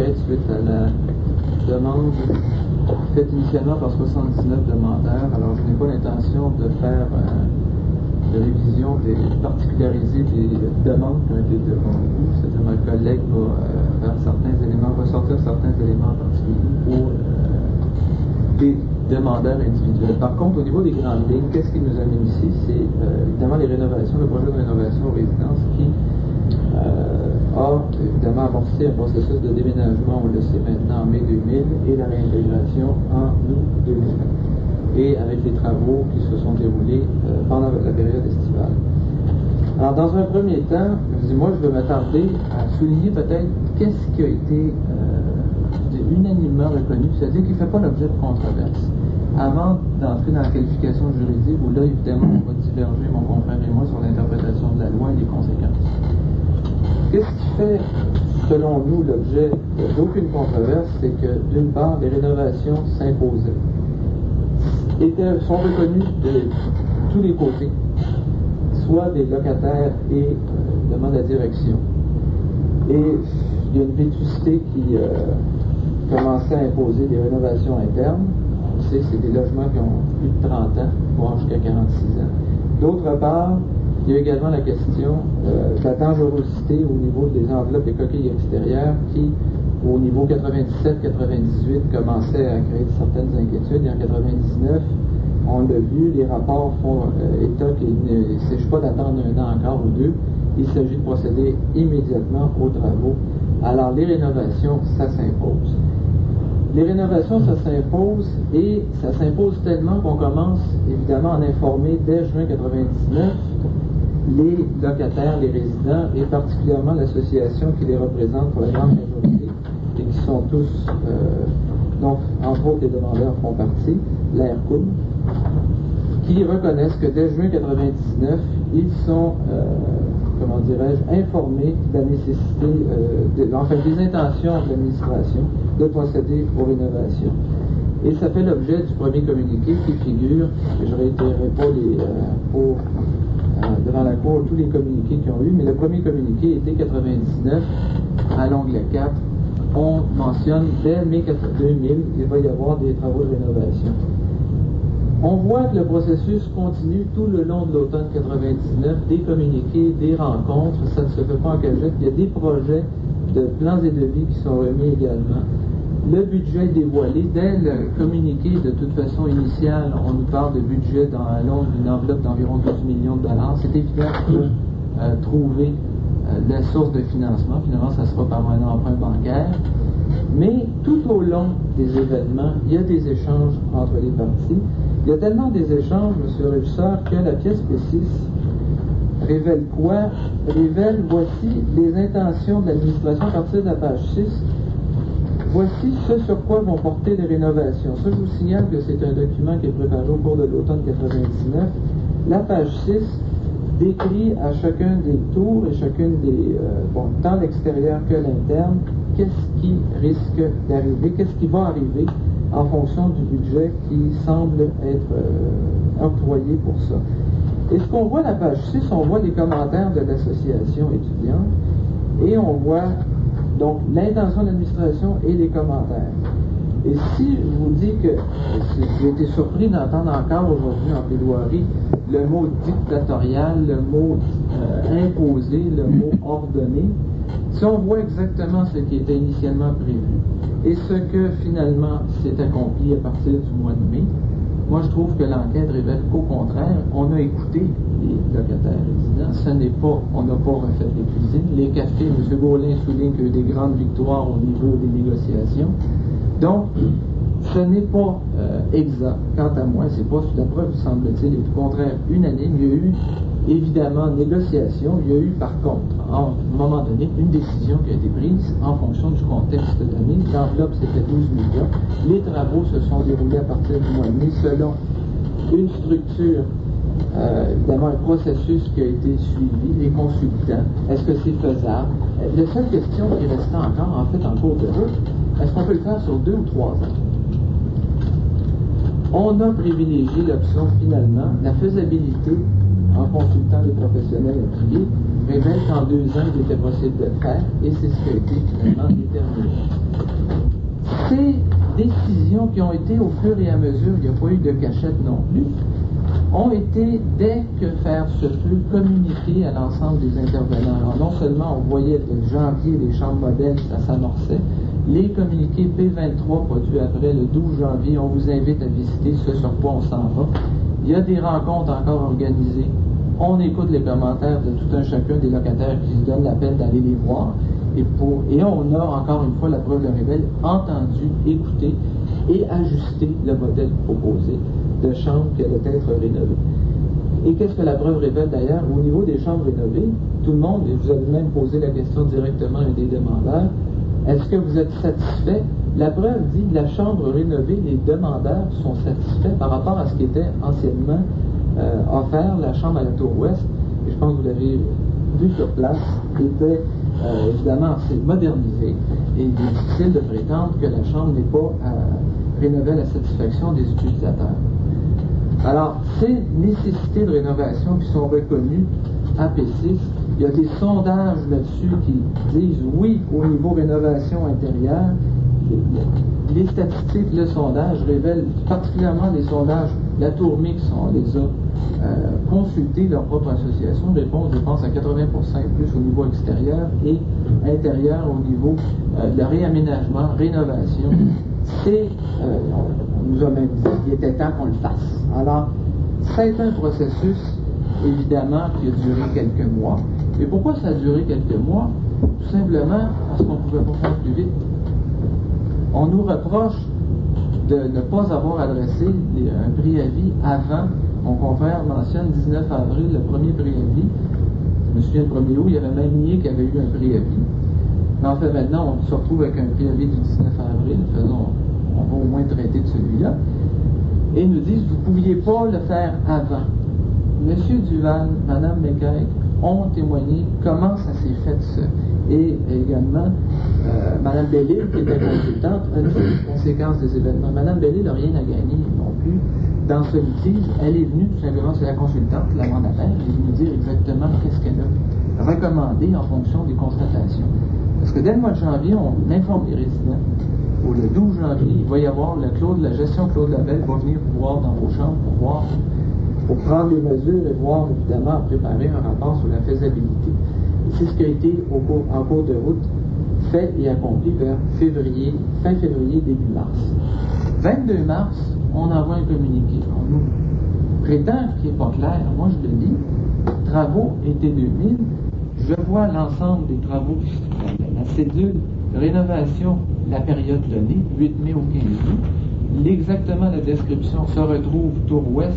apparaître suite à la demande faite initialement par 79 demandeurs. Alors, je n'ai pas l'intention de faire de révision particularisée des demandes qui ont été devant vous. C'est-à-dire, mon collègue va faire certains éléments, va sortir certains éléments particuliers pour des demandeurs individuels. Par contre, au niveau des grandes lignes, qu'est-ce qui nous amène ici? C'est évidemment les rénovations, le projet de rénovation aux résidences qui a évidemment amorcé un processus de déménagement, on le sait maintenant, en mai 2000, et la réintégration en août 2000. Et avec les travaux qui se sont déroulés pendant la période estivale. Alors, dans un premier temps, moi, je veux m'attarder à souligner peut-être qu'est-ce qui a été unanimement reconnu, c'est-à-dire qu'il ne fait pas l'objet de controverse. Avant d'entrer dans la qualification juridique, où là, évidemment, on va diverger, mon confrère et moi, sur l'interprétation de la loi et les conséquences. Qu'est-ce qui fait, selon nous, l'objet d'aucune controverse, c'est que, d'une part, les rénovations s'imposaient. Sont reconnus de tous les côtés, soit des locataires et de la direction. Et il y a une vétusté qui commençait à imposer des rénovations internes. On sait que c'est des logements qui ont plus de 30 ans, voire jusqu'à 46 ans. D'autre part, il y a également la question de la dangerosité au niveau des enveloppes et coquilles extérieures qui, au niveau 97-98, commençait à créer certaines inquiétudes. Et en 99, on l'a vu, les rapports font état qu'il ne s'agit pas d'attendre un an encore ou deux. Il s'agit de procéder immédiatement aux travaux. Alors, les rénovations, ça s'impose. Les rénovations, ça s'impose, et ça s'impose tellement qu'on commence, évidemment, à en informer dès juin 99 les locataires, les résidents, et particulièrement l'association qui les représente pour la grande majorité, et qui sont tous, donc, entre autres, les demandeurs font partie, l'ARCOUM, qui reconnaissent que dès juin 99, ils sont, comment dirais-je, informés de la nécessité, des intentions de l'administration de procéder aux rénovations. Et ça fait l'objet du premier communiqué qui figure, et je ne réitérerai pas devant la Cour tous les communiqués qu'ils ont eu, mais le premier communiqué était 99, à l'onglet 4, on mentionne dès mai 2000, il va y avoir des travaux de rénovation. On voit que le processus continue tout le long de l'automne 99, des communiqués, des rencontres, ça ne se fait pas en cachette, il y a des projets de plans et devis qui sont remis également. Le budget est dévoilé. Dès le communiqué, de toute façon, initial, on nous parle de budget dans une enveloppe d'environ 12 millions de dollars. C'est évident qu'il faut trouver des sources de financement. Finalement, ça sera par un emprunt bancaire. Mais tout au long des événements, il y a des échanges entre les parties. Il y a tellement des échanges, M. le régisseur, que la pièce P6 révèle quoi? Révèle, voici les intentions de l'administration à partir de la page 6. Voici ce sur quoi vont porter les rénovations. Ça, je vous signale que c'est un document qui est préparé au cours de l'automne 99. La page 6 décrit à chacun des tours et chacune des, tant l'extérieur que l'interne, qu'est-ce qui risque d'arriver, qu'est-ce qui va arriver en fonction du budget qui semble être octroyé pour ça. Et ce qu'on voit à la page 6, on voit les commentaires de l'association étudiante et on voit donc l'intention de l'administration et les commentaires. Et si je vous dis que j'ai été surpris d'entendre encore aujourd'hui en plaidoirie le mot dictatorial, le mot imposé, le mot ordonné, si on voit exactement ce qui était initialement prévu et ce que finalement s'est accompli à partir du mois de mai, moi je trouve que l'enquête révèle qu'au contraire, on a écouté les locataires résidents. On n'a pas refait les cuisines. Les cafés, M. Gaulin souligne qu'il y a eu des grandes victoires au niveau des négociations. Donc, ce n'est pas exact. Quant à moi, c'est pas sous la preuve, semble-t-il, et au contraire unanime. Il y a eu évidemment négociation. Il y a eu par contre, à un moment donné, une décision qui a été prise en fonction du contexte donné. L'enveloppe, c'était 12 millions. Les travaux se sont déroulés à partir du mois de mai selon une structure, évidemment un processus qui a été suivi, les consultants. Est-ce que c'est faisable? La seule question qui restait encore, en fait, en cours de route, est-ce qu'on peut le faire sur 2 ou 3 ans? On a privilégié l'option, finalement, la faisabilité en consultant les professionnels impliqués, révèle qu'en 2 ans, il était possible de le faire, et c'est ce qui a été finalement déterminé. décisions qui ont été au fur et à mesure, il n'y a pas eu de cachette non plus, ont été, dès que faire se peut, communiquées à l'ensemble des intervenants. Alors, non seulement on voyait de janvier les chambres modèles, ça s'amorçait, les communiqués P23 produits après le 12 janvier, on vous invite à visiter ce sur quoi on s'en va. Il y a des rencontres encore organisées. On écoute les commentaires de tout un chacun des locataires qui se donnent la peine d'aller les voir. Et on a, encore une fois, la preuve le révèle, entendu, écouté et ajusté le modèle proposé de chambre qui allait être rénovée. Et qu'est-ce que la preuve révèle d'ailleurs? Au niveau des chambres rénovées, tout le monde, et vous avez même posé la question directement à un des demandeurs, est-ce que vous êtes satisfait? La preuve dit que la chambre rénovée, les demandeurs sont satisfaits par rapport à ce qui était anciennement offert, la chambre à la tour ouest, et je pense que vous l'avez vu sur place, était évidemment assez modernisée, et il est difficile de prétendre que la chambre n'est pas rénovée à la satisfaction des utilisateurs. Alors, ces nécessités de rénovation qui sont reconnues à P6, il y a des sondages là-dessus qui disent oui au niveau rénovation intérieure. Les statistiques, le sondage révèlent particulièrement les sondages. La Tour Mix, on les a consultés, leur propre association répond, je pense, à 80% et plus au niveau extérieur et intérieur au niveau de la réaménagement, rénovation. On nous a même dit qu'il était temps qu'on le fasse. Alors, c'est un processus, évidemment, qui a duré quelques mois. Et pourquoi ça a duré quelques mois? Tout simplement parce qu'on ne pouvait pas faire plus vite. On nous reproche de ne pas avoir adressé un préavis avant. Mon confrère mentionne 19 avril, le premier préavis. Je me souviens, le 1er août, il y avait même nié qu'il y avait eu un préavis. Mais en fait, maintenant, on se retrouve avec un préavis du 19 avril. On va au moins traiter de celui-là. Et nous disent, vous ne pouviez pas le faire avant. Monsieur Duval, Madame Mécaire ont témoigné comment ça s'est fait ça. Et également, Mme Bellil, qui était consultante, a dit les conséquences des événements. Mme Bellil n'a rien à gagner non plus dans ce litige. Elle est venue, tout simplement, c'est la consultante, la mandataire, elle est venue dire exactement qu'est-ce qu'elle a recommandé en fonction des constatations. Parce que dès le mois de janvier, on informe les résidents. Au le 12 janvier, il va y avoir la gestion Claude Labelle va venir vous voir dans vos chambres pour prendre les mesures et voir, évidemment, préparer un rapport sur la faisabilité. C'est ce qui a été en cours de route fait et accompli vers fin février, début mars. 22 mars, on envoie un communiqué. On nous prétend qu'il n'est pas clair. Moi, je le dis. Travaux été 2000. Je vois l'ensemble des travaux, la cédule de rénovation, la période donnée, 8 mai au 15 août. Exactement la description se retrouve tour ouest.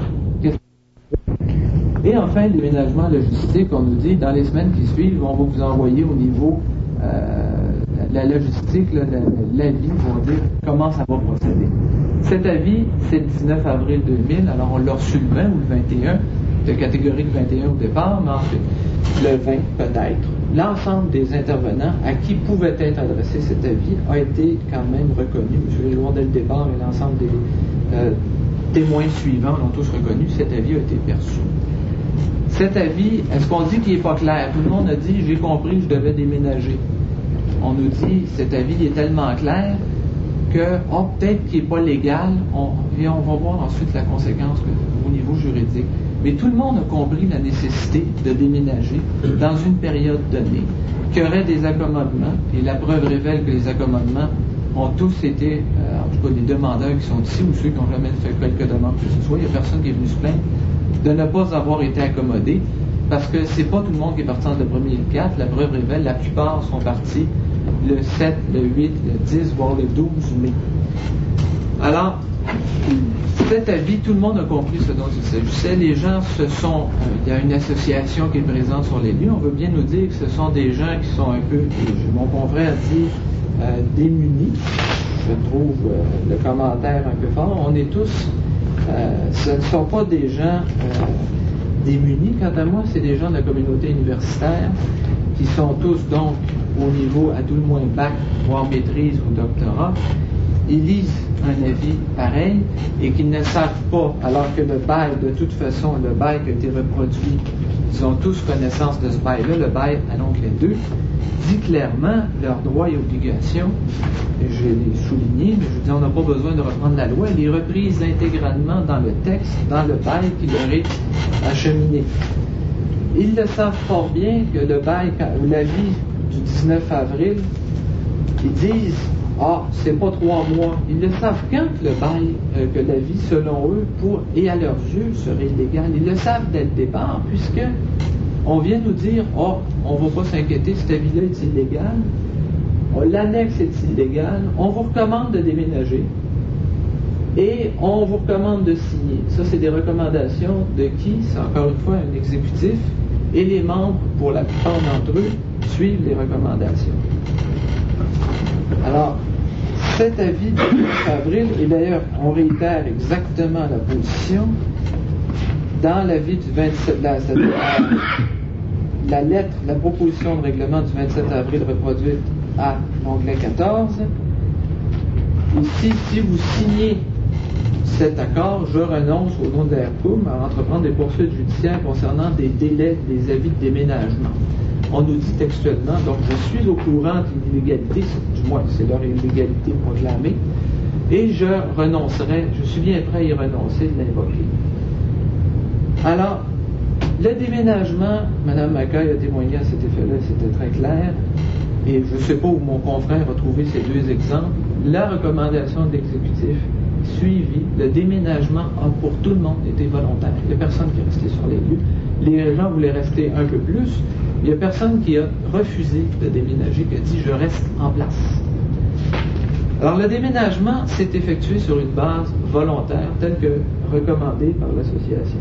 Et enfin, l'aménagement logistique, on nous dit, dans les semaines qui suivent, on va vous envoyer au niveau la logistique, l'avis, on va dire comment ça va procéder. Cet avis, c'est le 19 avril 2000, alors on l'a reçu le 20 ou le 21, de catégorie de 21 au départ, mais ensuite, le 20 peut-être. L'ensemble des intervenants à qui pouvait être adressé cet avis a été quand même reconnu. M. Léloir, dès le départ, et l'ensemble des témoins suivants l'ont tous reconnu, cet avis a été perçu. Cet avis, est-ce qu'on dit qu'il n'est pas clair? Tout le monde a dit, j'ai compris, je devais déménager. On nous dit, cet avis est tellement clair que, peut-être qu'il n'est pas légal, et on va voir ensuite la conséquence au niveau juridique. Mais tout le monde a compris la nécessité de déménager dans une période donnée, qu'il y aurait des accommodements, et la preuve révèle que les accommodements ont tous été, en tout cas des demandeurs qui sont ici ou ceux qui n'ont jamais fait quelque demande que ce soit, il n'y a personne qui est venu se plaindre de ne pas avoir été accommodé, parce que c'est pas tout le monde qui est parti entre le 1er et le 4, la preuve révèle, la plupart sont partis le 7, le 8, le 10, voire le 12 mai. Alors, cet avis, tout le monde a compris ce dont il s'agissait. Les gens il y a une association qui est présente sur les lieux, on veut bien nous dire que ce sont des gens qui sont un peu, mon confrère dit, démunis. Je trouve le commentaire un peu fort. On est tous, ce ne sont pas des gens démunis. Quant à moi, c'est des gens de la communauté universitaire qui sont tous donc au niveau, à tout le moins bac, voire maîtrise ou doctorat. Ils lisent un avis pareil et qu'ils ne savent pas, alors que le bail, de toute façon, le bail qui a été reproduit, ils ont tous connaissance de ce bail-là, le bail à l'onglet 2, dit clairement leurs droits et obligations. Et je l'ai souligné, mais je vous dis, on n'a pas besoin de reprendre la loi. Elle est reprise intégralement dans le texte, dans le bail qui leur est acheminé. Ils le savent fort bien que le bail, ou l'avis du 19 avril, ils disent « Ah, c'est pas 3 mois ». Ils le savent quand le bail, que l'avis, selon eux, et à leurs yeux, serait illégal. Ils le savent dès le départ, puisque on vient nous dire « Ah, on ne va pas s'inquiéter, cet avis-là est illégal. L'annexe est illégale. On vous recommande de déménager. Et on vous recommande de signer. » Ça, c'est des recommandations de qui? C'est encore une fois un exécutif. Et les membres, pour la plupart d'entre eux, suivent les recommandations. Alors, cet avis du 9 avril, et d'ailleurs, on réitère exactement la position, dans l'avis du 27, la lettre, la proposition de règlement du 27 avril reproduite à l'onglet 14, ici, si vous signez cet accord, je renonce au nom de la RCOUM à entreprendre des poursuites judiciaires concernant des délais des avis de déménagement. On nous dit textuellement, donc je suis au courant d'une illégalité, du moins c'est leur illégalité proclamée, et je renoncerai, je suis bien prêt à y renoncer, de l'invoquer. Alors, le déménagement, Mme Macaille a témoigné à cet effet-là, c'était très clair, et je ne sais pas où mon confrère a trouvé ces deux exemples. La recommandation de l'exécutif suivi, le déménagement a pour tout le monde été volontaire. Il n'y a personne qui est resté sur les lieux. Les gens voulaient rester un peu plus. Il n'y a personne qui a refusé de déménager, qui a dit « je reste en place ». Alors le déménagement s'est effectué sur une base volontaire, telle que recommandée par l'association.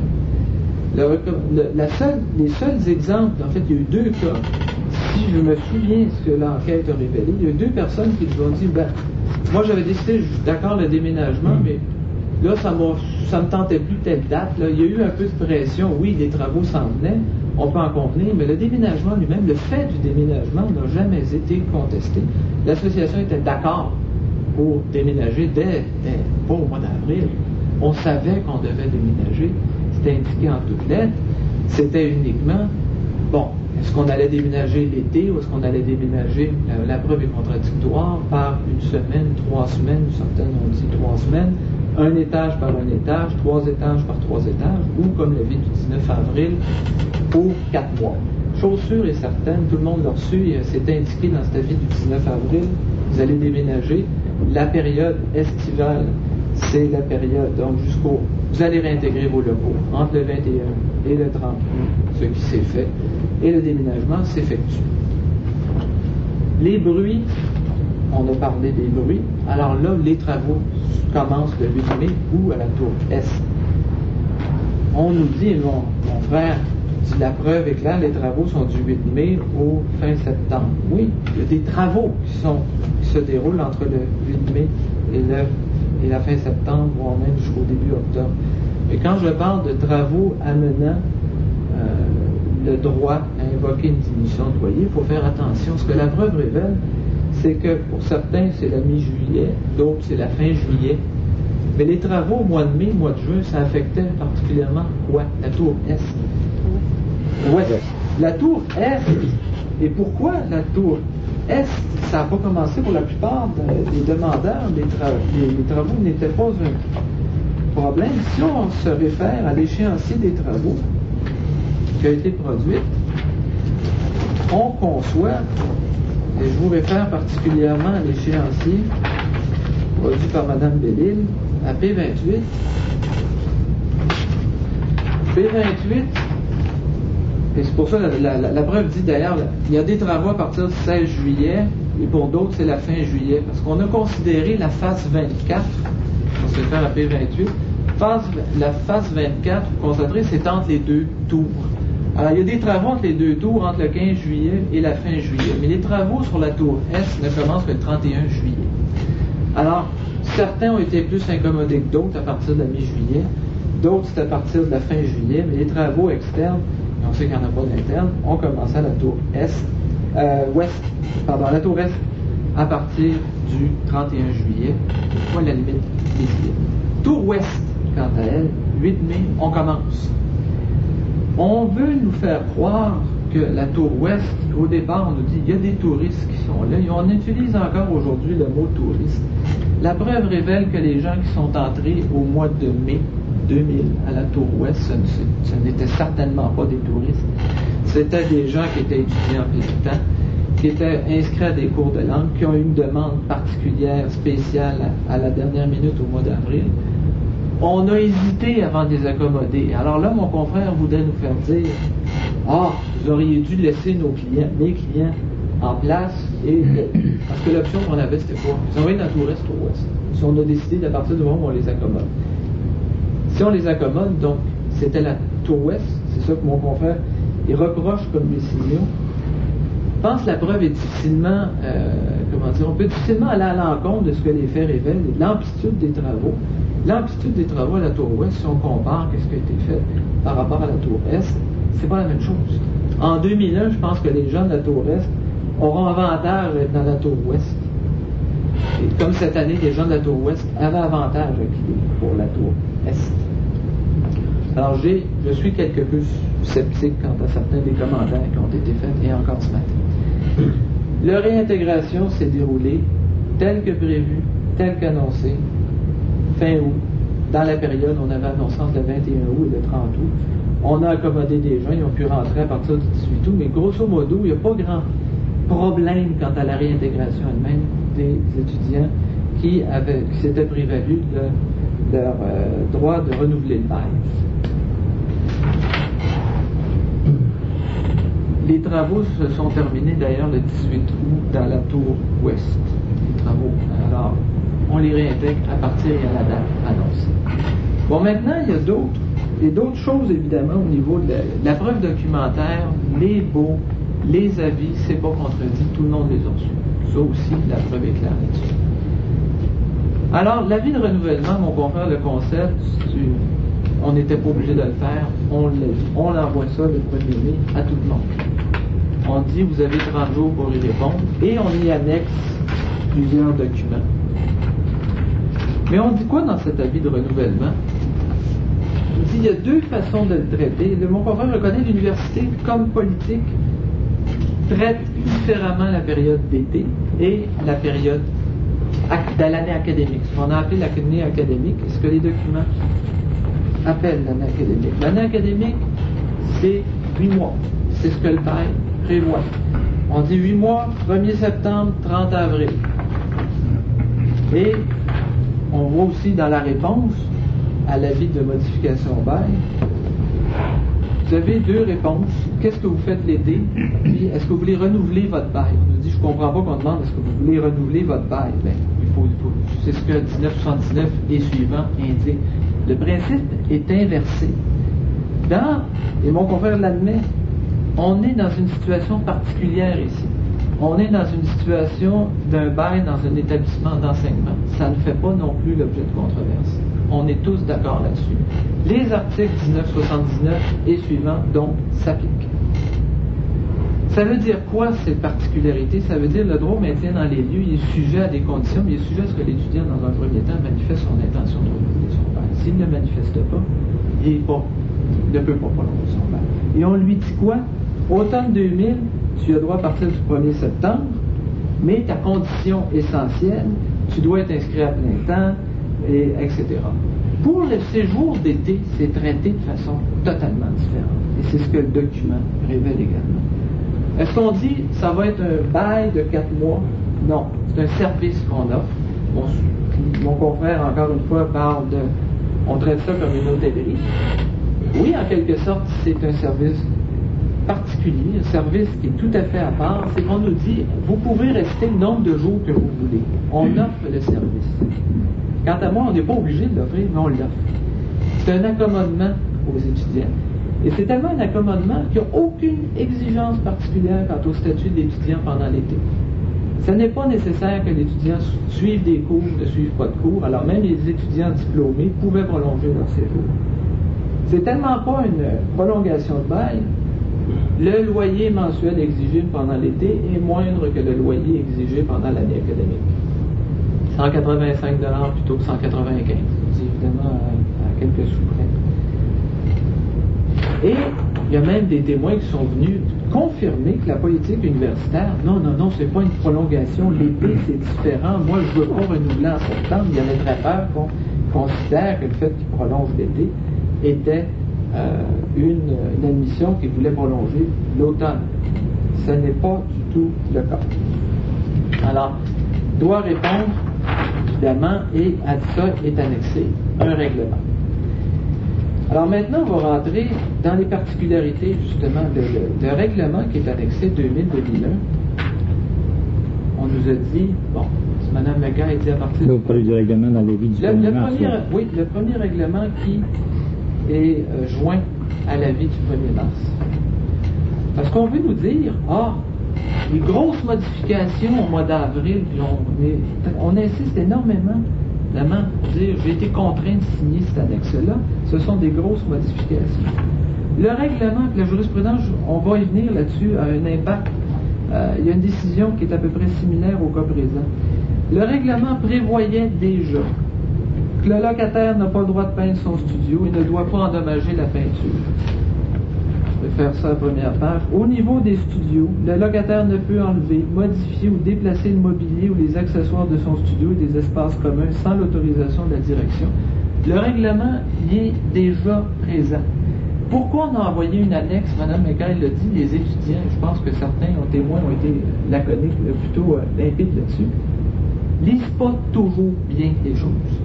Les seuls exemples, en fait, il y a eu 2 cas. Si je me souviens ce que l'enquête a révélé, il y a eu 2 personnes qui nous ont dit « moi j'avais décidé, je suis d'accord le déménagement, mais là ça me tentait plus telle date. Là. Il y a eu un peu de pression, oui, les travaux s'en venaient, on peut en convenir, mais le déménagement lui-même, le fait du déménagement n'a jamais été contesté. L'association était d'accord pour déménager pas au mois d'avril. On savait qu'on devait déménager, c'était indiqué en toutes lettres, c'était uniquement, bon, est-ce qu'on allait déménager l'été ou est-ce qu'on allait déménager, la preuve est contradictoire, par 1 semaine, 3 semaines, certaines ont dit 3 semaines, 1 étage par 1 étage, 3 étages par 3 étages, ou comme l'avis du 19 avril, pour 4 mois. Chose sûre et certaine, tout le monde l'a reçu, c'est indiqué dans cet avis du 19 avril, vous allez déménager, la période estivale, c'est la période, donc vous allez réintégrer vos locaux entre le 21 et le 30 août, ce qui s'est fait, et le déménagement s'effectue. Les bruits, on a parlé des bruits, alors là, les travaux commencent le 8 mai ou à la tour Est. On nous dit, mon frère dit, la preuve est claire, les travaux sont du 8 mai au fin septembre. Oui, il y a des travaux qui se déroulent entre le 8 mai et la fin septembre, voire même jusqu'au début octobre. Et quand je parle de travaux amenant le droit à invoquer une diminution de loyer, il faut faire attention. Ce que la preuve révèle, c'est que pour certains, c'est la mi-juillet, d'autres, c'est la fin juillet. Mais les travaux au mois de mai, mois de juin, ça affectait particulièrement quoi? La tour Est. Ouais. La tour Est. Et pourquoi la tour Est? Ça n'a pas commencé pour la plupart des demandeurs. Les travaux n'étaient pas un problème. Si on se réfère à l'échéancier des travaux qui a été produit, on conçoit, et je vous réfère particulièrement à l'échéancier produit par Mme Bellil, à P28. P28, et c'est pour ça que la preuve dit d'ailleurs, il y a des travaux à partir du 16 juillet, et pour d'autres, c'est la fin juillet, parce qu'on a considéré la phase 24, on se réfère à P28, la phase 24, vous constaterez, c'est entre les 2 tours. Alors, il y a des travaux entre les 2 tours, entre le 15 juillet et la fin juillet. Mais les travaux sur la tour Est ne commencent que le 31 juillet. Alors, certains ont été plus incommodés que d'autres à partir de la mi-juillet. D'autres, c'est à partir de la fin juillet. Mais les travaux externes, et on sait qu'il n'y en a pas d'interne, ont commencé à la tour la tour Est à partir du 31 juillet, soit la limite des juillet. Tour Ouest, quant à elle, 8 mai, on commence. On veut nous faire croire que la tour ouest, au départ, on nous dit qu'il y a des touristes qui sont là. Et on utilise encore aujourd'hui le mot touriste. La preuve révèle que les gens qui sont entrés au mois de mai 2000 à la tour ouest, ce n'étaient certainement pas des touristes. C'était des gens qui étaient étudiants en plein temps, qui étaient inscrits à des cours de langue, qui ont eu une demande particulière, spéciale à la dernière minute au mois d'avril. On a hésité avant de les accommoder. Alors là, mon confrère voudrait nous faire dire « Ah, vous auriez dû laisser mes clients en place. » Parce que l'option qu'on avait, c'était quoi? Ils envoyaient dans la tour est au ouest. Si on a décidé d'à partir du moment où on les accommode. Si on les accommode, donc, c'était la tour ouest, c'est ça que mon confrère, il reproche comme décision. Je pense que la preuve est difficilement, on peut difficilement aller à l'encontre de ce que les faits révèlent, l'amplitude des travaux. L'amplitude des travaux à la tour ouest, si on compare ce qui a été fait par rapport à la tour est, c'est pas la même chose. En 2001, je pense que les gens de la tour est auront avantage d'être dans la tour ouest. Et comme cette année, les gens de la tour ouest avaient avantage pour la tour est. Alors, je suis quelque peu sceptique quant à certains des commentaires qui ont été faits, et encore ce matin. La réintégration s'est déroulée telle que prévue, telle qu'annoncée, fin août. Dans la période, on avait annoncé entre le 21 août et le 30 août. On a accommodé des gens, ils ont pu rentrer à partir du 18 août, mais grosso modo, il n'y a pas grand problème quant à la réintégration elle-même des étudiants qui s'étaient prévalus de leur droit de renouveler le bail. Les travaux se sont terminés d'ailleurs le 18 août dans la tour ouest. Les travaux. Alors, on les réintègre à partir et à la date annoncée. Bon, maintenant, il y a d'autres choses, évidemment, au niveau de la preuve documentaire, les baux, les avis, c'est pas contredit, tout le monde les a reçus. Ça aussi, la preuve est claire là-dessus. Alors, l'avis de renouvellement, mon confrère le concède, on n'était pas obligé de le faire, on l'a dit. On envoie ça le 1er mai à tout le monde. On dit, vous avez 30 jours pour y répondre, et on y annexe plusieurs documents. Mais on dit quoi dans cet avis de renouvellement? Il dit, il y a deux façons de le traiter. Mon confrère reconnaît l'université comme politique traite différemment la période d'été et la période de l'année académique. Ce qu'on a appelé l'année académique, ce que les documents appellent l'année académique. L'année académique, c'est 8 mois. C'est ce que le bail prévoit. On dit 8 mois, 1er septembre, 30 avril. Et on voit aussi dans la réponse à l'avis de modification au bail, vous avez deux réponses. Qu'est-ce que vous faites l'été? Puis, est-ce que vous voulez renouveler votre bail? On nous dit, je ne comprends pas qu'on demande, est-ce que vous voulez renouveler votre bail? Bien, c'est ce que 1979 et suivant indique. Le principe est inversé. Et mon confrère l'admet, on est dans une situation particulière ici. On est dans une situation d'un bail dans un établissement d'enseignement. Ça ne fait pas non plus l'objet de controverse. On est tous d'accord là-dessus. Les articles 1979 et suivants, donc, s'appliquent. Ça veut dire quoi, ces particularités? Ça veut dire le droit au maintien dans les lieux, il est sujet à des conditions, mais il est sujet à ce que l'étudiant, dans un premier temps, manifeste son intention de renouveler son bail. S'il ne manifeste pas, il ne peut pas prolonger son bail. Et on lui dit quoi? Automne 2000, tu as droit à partir du 1er septembre, mais ta condition essentielle, tu dois être inscrit à plein temps, etc. Pour le séjour d'été, c'est traité de façon totalement différente. Et c'est ce que le document révèle également. Est-ce qu'on dit ça va être un bail de 4 mois? Non, c'est un service qu'on offre. Mon confrère, encore une fois, parle on traite ça comme une hôtellerie. Oui, en quelque sorte, c'est un service particulier, un service qui est tout à fait à part. C'est qu'on nous dit, vous pouvez rester le nombre de jours que vous voulez. On offre le service. Quant à moi, on n'est pas obligé de l'offrir, mais on l'offre. C'est un accommodement aux étudiants. Et c'est tellement un accommodement qu'il n'y a aucune exigence particulière quant au statut de l'étudiant pendant l'été. Ce n'est pas nécessaire que l'étudiant suive des cours, ne suive pas de cours. Alors même les étudiants diplômés pouvaient prolonger leur séjour. C'est tellement pas une prolongation de bail. Le loyer mensuel exigé pendant l'été est moindre que le loyer exigé pendant l'année académique. 185 $ plutôt que 195. C'est évidemment à quelques sous près. Et Il y a même des témoins qui sont venus confirmer que la politique universitaire, non, c'est pas une prolongation, l'été c'est différent, moi je veux pas renouveler en septembre. Il y avait très peur qu'on considère que le fait qu'il prolonge l'été était une admission qu'il voulait prolonger l'automne. Ce n'est pas du tout le cas. Alors, doit répondre, évidemment, et à ça est annexé un règlement. Alors maintenant, on va rentrer dans les particularités, justement, de règlement qui est annexé 2000-2001. On nous a dit, bon, Mme Meca dit à partir vous parlez du règlement dans les vies du 1er mars. Oui, le premier règlement qui est joint à la vie du 1er mars. Parce qu'on veut nous dire, les grosses modifications au mois d'avril, puis on insiste énormément, évidemment, pour dire, j'ai été contraint de signer cette annexe-là, ce sont des grosses modifications. Le règlement, la jurisprudence, on va y venir là-dessus, a un impact. Il y a une décision qui est à peu près similaire au cas présent. Le règlement prévoyait déjà que le locataire n'a pas le droit de peindre son studio et ne doit pas endommager la peinture. Je vais faire ça à la première page. Au niveau des studios, le locataire ne peut enlever, modifier ou déplacer le mobilier ou les accessoires de son studio et des espaces communs sans l'autorisation de la direction. Le règlement y est déjà présent. Pourquoi on a envoyé une annexe? Mme Mecaille l'a dit, les étudiants, je pense que certains témoins ont été laconiques, plutôt limpides là-dessus, lisent pas toujours bien les choses.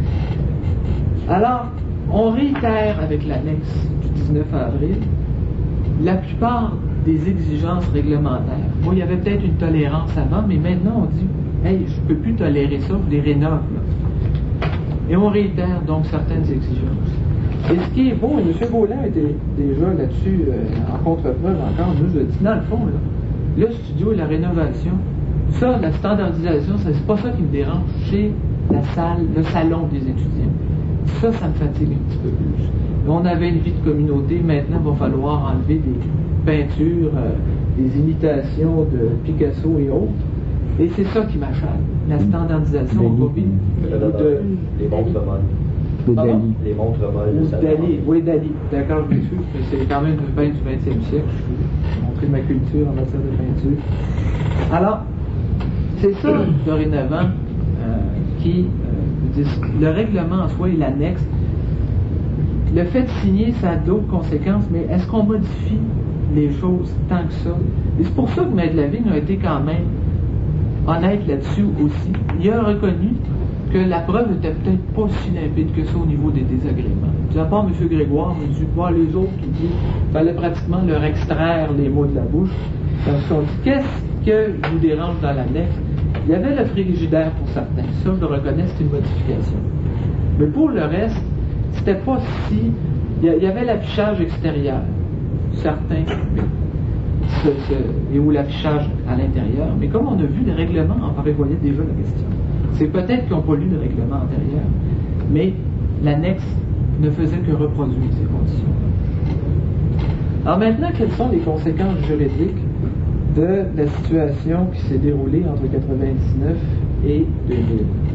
Alors, on réitère avec l'annexe du 19 avril la plupart des exigences réglementaires. Moi, il y avait peut-être une tolérance avant, mais maintenant on dit, hey, je ne peux plus tolérer ça, vous les rénove. Là. Et on réitère donc certaines exigences. Et ce qui est beau, et M. Beaulain était déjà là-dessus en contre-preuve encore, nous a dit, dans le fond, là, le studio et la rénovation, ça, la standardisation, c'est pas ça qui me dérange chez la salle, le salon des étudiants. Ça me fatigue un petit peu plus. On avait une vie de communauté, maintenant il va falloir enlever des peintures, des imitations de Picasso et autres. Et c'est ça qui m'achale, la standardisation au COVID. Les montres molles. Les montres molles. Dali, oui, Dali. D'accord, je m'excuse, mais c'est quand même une peintre du 20e siècle. Je vais montrer ma culture en matière de peinture. Alors, c'est ça, dorénavant, le règlement en soi et l'annexe. Le fait de signer, ça a d'autres conséquences, mais est-ce qu'on modifie les choses tant que ça? Et c'est pour ça que Maître Lavigne a été quand même honnête là-dessus aussi. Il a reconnu que la preuve n'était peut-être pas si limpide que ça au niveau des désagréments. De la part, M. Grégoire me dit, voir les autres qui disent qu'il fallait pratiquement leur extraire les mots de la bouche. Donc, on dit, qu'est-ce que vous dérange dans l'annexe? Il y avait le frigidaire pour certains. Ça, je le reconnais, c'est une modification. Mais pour le reste, c'était pas si... Il y avait l'affichage extérieur. Certains, et ou l'affichage à l'intérieur. Mais comme on a vu, le règlement en prévoyait déjà la question. C'est peut-être qu'ils n'ont pas lu le règlement antérieur, mais l'annexe ne faisait que reproduire ces conditions. Alors maintenant, quelles sont les conséquences juridiques de la situation qui s'est déroulée entre 1999 et 2000?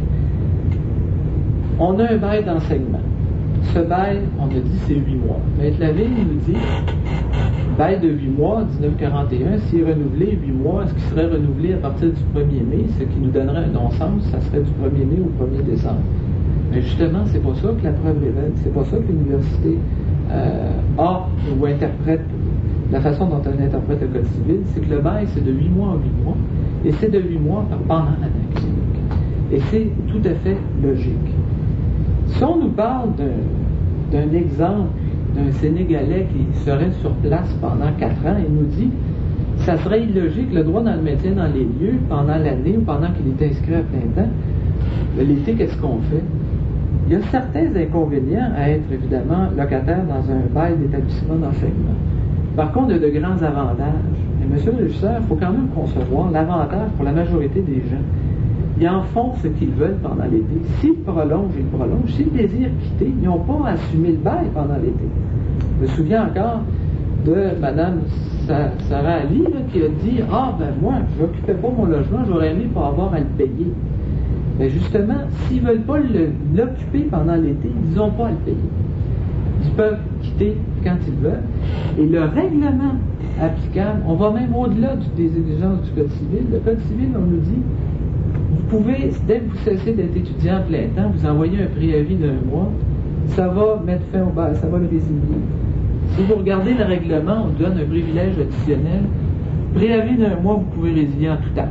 On a un bail d'enseignement. Ce bail, on a dit, c'est 8 mois. Maître Lavigne nous dit, bail de 8 mois, 1941, s'il est renouvelé 8 mois, est-ce qu'il serait renouvelé à partir du 1er mai, ce qui nous donnerait un non-sens, ça serait du 1er mai au 1er décembre. Mais justement, c'est pas ça que la preuve révèle, c'est pas ça que l'université a ou interprète, la façon dont elle interprète le Code civil, c'est que le bail, c'est de 8 mois en 8 mois, et c'est de 8 mois pendant l'année académique. Et c'est tout à fait logique. Si on nous parle d'un exemple d'un Sénégalais qui serait sur place pendant 4 ans et nous dit que ça serait illogique, le droit dans le maintien dans les lieux pendant l'année ou pendant qu'il est inscrit à plein temps, l'été, qu'est-ce qu'on fait? Il y a certains inconvénients à être évidemment locataire dans un bail d'établissement d'enseignement. Par contre, il y a de grands avantages. Et monsieur le régisseur, il faut quand même concevoir l'avantage pour la majorité des gens. Ils en font ce qu'ils veulent pendant l'été. S'ils prolongent, ils prolongent. S'ils désirent quitter, ils n'ont pas à assumer le bail pendant l'été. Je me souviens encore de Mme Sarah Ali qui a dit « Ah, ben moi, je n'occupais pas mon logement, j'aurais aimé pas avoir à le payer. » Mais justement, s'ils ne veulent pas l'occuper pendant l'été, ils n'ont pas à le payer. Ils peuvent quitter quand ils veulent. Et le règlement applicable, on va même au-delà des exigences du Code civil. Le Code civil, on nous dit, vous pouvez, dès que vous cessez d'être étudiant à plein temps, vous envoyez un préavis d'1 mois, ça va mettre fin au bail, ça va le résilier. Si vous regardez le règlement, on donne un privilège additionnel. Préavis d'1 mois, vous pouvez résilier en tout temps.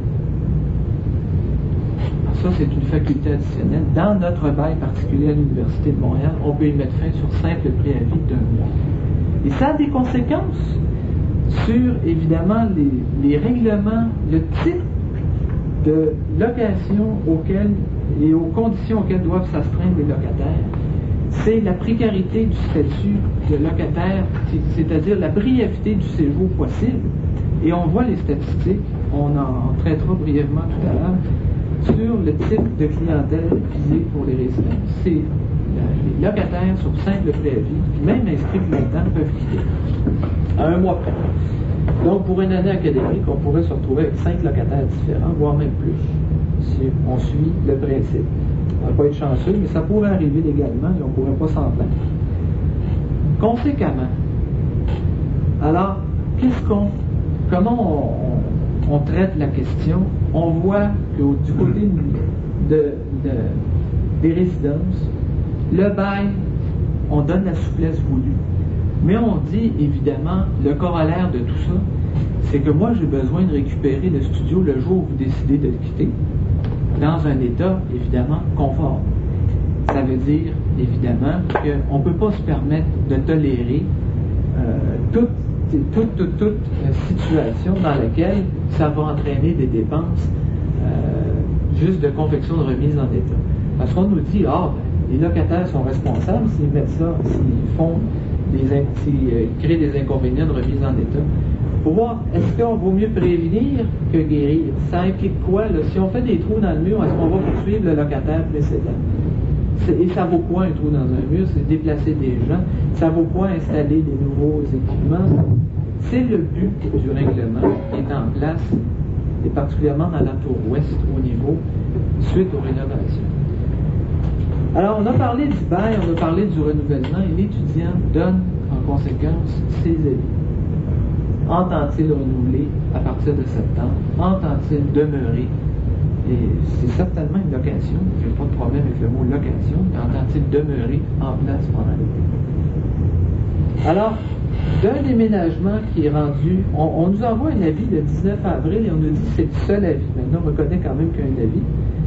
Alors ça, c'est une faculté additionnelle. Dans notre bail particulier à l'Université de Montréal, on peut y mettre fin sur simple préavis d'1 mois. Et ça a des conséquences sur, évidemment, les règlements, le type de location auquel et aux conditions auxquelles doivent s'astreindre les locataires. C'est la précarité du statut de locataire, c'est-à-dire la brièveté du séjour possible. Et on voit les statistiques, on en traitera brièvement tout à l'heure, sur le type de clientèle visée pour les résidents. C'est les locataires sur simple préavis, puis même inscrits plus longtemps, peuvent quitter à 1 mois près. Donc, pour une année académique, on pourrait se retrouver avec 5 locataires différents, voire même plus, si on suit le principe. On ne va pas être chanceux, mais ça pourrait arriver légalement et on ne pourrait pas s'en plaindre. Conséquemment, alors, comment on traite la question? On voit que du côté des résidences, le bail, on donne la souplesse voulue. Mais on dit, évidemment, le corollaire de tout ça, c'est que moi, j'ai besoin de récupérer le studio le jour où vous décidez de le quitter, dans un état, évidemment, conforme. Ça veut dire, évidemment, qu'on ne peut pas se permettre de tolérer toute situation dans laquelle ça va entraîner des dépenses juste de confection de remise en état. Parce qu'on nous dit, les locataires sont responsables s'ils mettent ça, s'ils font s'ils créent des inconvénients de remise en état. Pour voir, est-ce qu'on vaut mieux prévenir que guérir? Ça implique quoi, là? Si on fait des trous dans le mur, est-ce qu'on va poursuivre le locataire précédent? Et ça vaut quoi un trou dans un mur? C'est déplacer des gens. Ça vaut quoi installer des nouveaux équipements? C'est le but du règlement qui est en place, et particulièrement dans la tour ouest au niveau, suite aux rénovations. Alors, on a parlé du bail, on a parlé du renouvellement, et l'étudiant donne en conséquence ses avis. Entend-il renouveler à partir de septembre? Entend-il demeurer? Et c'est certainement une location, je n'ai pas de problème avec le mot location, mais entend-il demeurer en place pendant l'été? Alors, d'un déménagement qui est rendu, on nous envoie un avis le 19 avril et on nous dit que c'est le seul avis. Maintenant, on reconnaît quand même qu'il y a un avis.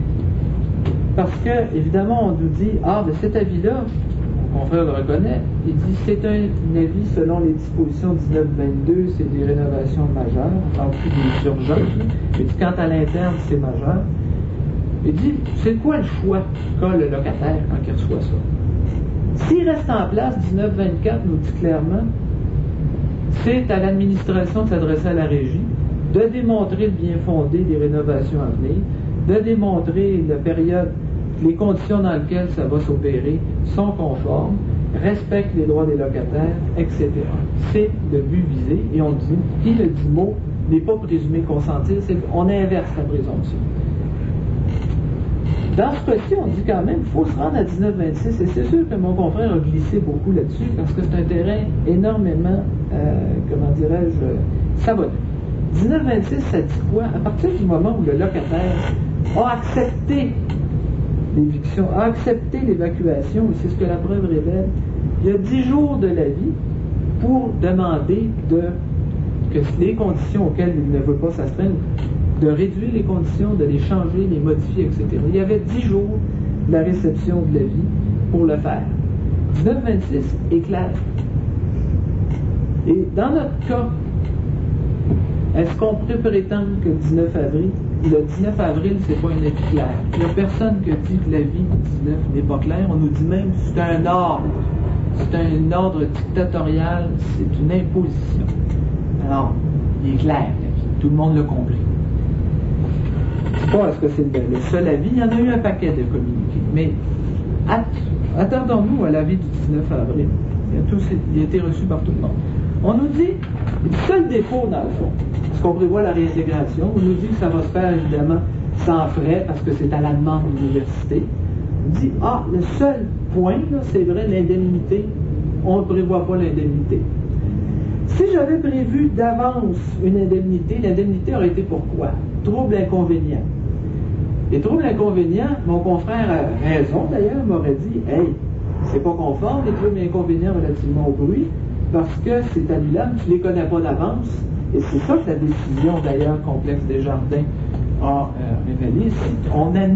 Parce que, évidemment, on nous dit, de cet avis-là, mon confrère le reconnaît, il dit c'est un avis selon les dispositions 1922, c'est des rénovations majeures, en plus des urgences, mais quant à l'interne, c'est majeur. Il dit, c'est quoi le choix qu'a le locataire quand il reçoit ça? S'il reste en place, 1924 nous dit clairement, c'est à l'administration de s'adresser à la régie, de démontrer le bien fondé des rénovations à venir, de démontrer la période, les conditions dans lesquelles ça va s'opérer sont conformes, respectent les droits des locataires, etc. C'est le but visé, et on dit, qui le dit mot n'est pas présumé consentir, c'est qu'on inverse la présomption. Dans ce cas-ci, on dit quand même qu'il faut se rendre à 1926, et c'est sûr que mon confrère a glissé beaucoup là-dessus, parce que c'est un terrain énormément, savonneux. 1926, ça dit quoi? À partir du moment où le locataire a accepté l'éviction, a accepté l'évacuation, et c'est ce que la preuve révèle, il y a 10 jours de la vie pour demander que les conditions auxquelles il ne veut pas s'astreindre, de réduire les conditions, de les changer, les modifier, etc. Il y avait 10 jours de la réception de la vie pour le faire. 1926 est clair. Et dans notre cas, est-ce qu'on peut prétendre que le 19 avril, c'est pas un avis clair? Il n'y a personne qui dit que l'avis du 19 n'est pas clair. On nous dit même que c'est un ordre. C'est un ordre dictatorial, c'est une imposition. Alors, il est clair, tout le monde l'a compris. Bon, est-ce que c'est le seul avis? Il y en a eu un paquet de communiqués. Mais attendons-nous à l'avis du 19 avril. Il a été reçu par tout le monde. On nous dit, le seul défaut dans le fond, parce qu'on prévoit la réintégration, on nous dit que ça va se faire évidemment sans frais parce que c'est à la demande de l'université. On dit, le seul point, là, c'est vrai, l'indemnité on ne prévoit pas l'indemnité. Si j'avais prévu d'avance une indemnité, l'indemnité aurait été pourquoi? Trouble inconvénient. Les troubles inconvénients, mon confrère a raison d'ailleurs, m'aurait dit, hey, c'est pas conforme les troubles inconvénients relativement au bruit, parce que c'est annulable, tu ne les connais pas d'avance, et c'est ça que la décision d'ailleurs complexe des jardins a révélé, c'est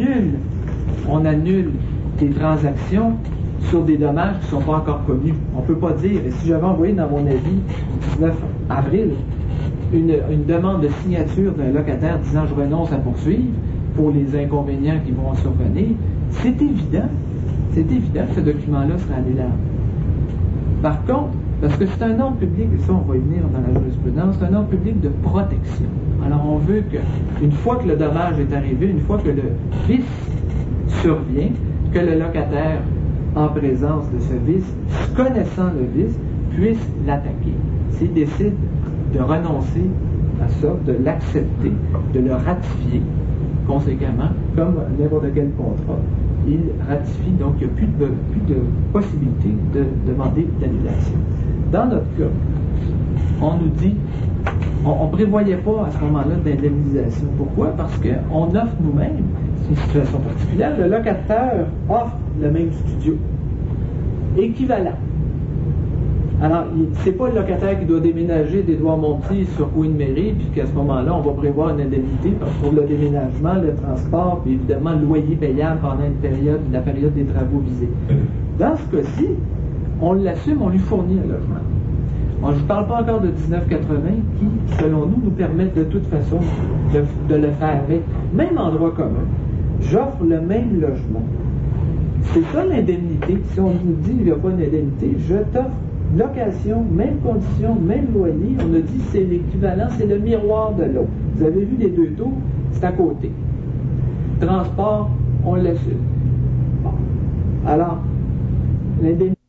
qu'on annule des transactions sur des dommages qui ne sont pas encore connus. On ne peut pas dire, et si j'avais envoyé dans mon avis 19 avril une demande de signature d'un locataire disant je renonce à poursuivre pour les inconvénients qui vont survenir, c'est évident que ce document-là sera annulable. Par contre, parce que c'est un ordre public, et ça on va y venir dans la jurisprudence, c'est un ordre public de protection. Alors on veut qu'une fois que le dommage est arrivé, une fois que le vice survient, que le locataire, en présence de ce vice, connaissant le vice, puisse l'attaquer. S'il décide de renoncer à ça, de l'accepter, de le ratifier, conséquemment, comme n'importe quel contrat, il ratifie, donc il n'y a plus de possibilité de demander d'annulation. Dans notre cas, on nous dit, on ne prévoyait pas à ce moment-là d'indemnisation. Pourquoi? Parce qu'on offre nous-mêmes, c'est une situation particulière, le locataire offre le même studio, équivalent. Alors, c'est pas le locataire qui doit déménager d'Édouard-Montpetit sur Queen-Mary, puis qu'à ce moment-là, on va prévoir une indemnité pour le déménagement, le transport, puis évidemment le loyer payable pendant la période des travaux visés. Dans ce cas-ci, on l'assume, on lui fournit un logement. Je ne parle pas encore de 1980 qui, selon nous permet de toute façon de le faire avec. Même en droit commun, j'offre le même logement. C'est ça l'indemnité. Si on nous dit qu'il n'y a pas d'indemnité, je t'offre location, même condition, même loyer. On a dit c'est l'équivalent, c'est le miroir de l'autre. Vous avez vu les deux taux, c'est à côté. Transport, on l'assume. Bon. Alors, l'indemnité.